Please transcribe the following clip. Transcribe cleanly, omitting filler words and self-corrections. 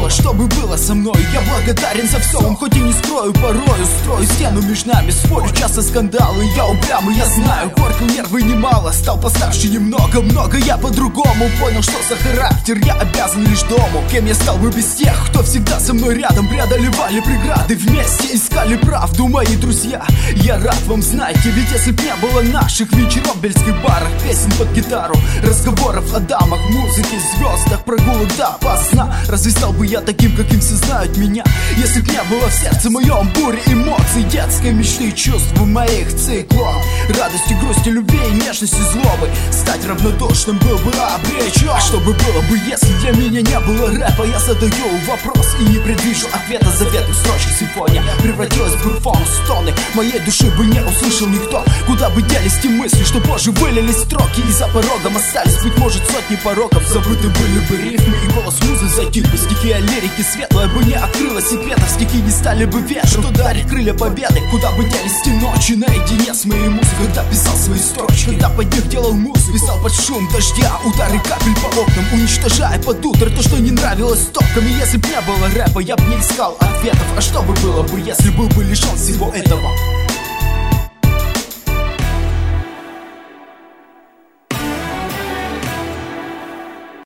было, что бы было со мной. Я благодарен за все, хоть и не скрою порою. Строю стену между нами, спорю часто скандалы. Я упрямый, я знаю, портил нервы немало. Стал постарше немного, я по-другому понял, что за характер я обязан лишь дому. Кем я стал бы без тех, кто всегда со мной рядом. Преодолевали преграды, вместе искали правду, мои друзья. Я рад вам, знаете, ведь если б не было наших вечеров в бельских барах, песен под гитару, разговоров о дамах, музыке, звездах, прогулок до поздна, разве стал бы я таким, каким все знают меня? Если б не было в сердце моем бури эмоций, детской мечты, чувств моих циклон, радости, грусти, любви, нежности, злобы, стать равнодушным был бы обречен. А что бы было бы, если для меня не было рэпа? Я задаю вопрос и не предвижу ответа. Заветных строчек симфония превратилась в графон, стоны моей души бы не услышал никто. Куда бы делись те мысли, что позже вылились строки, и за порогом остались, быть может, сотни пороков. Забыты были бы рифмы, и голос музы затих бы. Стихия лирики светлая бы не открыла секретов, стихи не стали бы ветром, что дарит крылья победы. Куда бы делись те ночи наедине с моей музыкой, когда писал свои строчки, когда под них делал музыку, писал под шум дождя, удары капель по окнам, уничтожая под утро то, что не нравилось топкам. И если б не было рэпа, я б не искал ответов. А что бы было бы, если был бы лишен всего этого?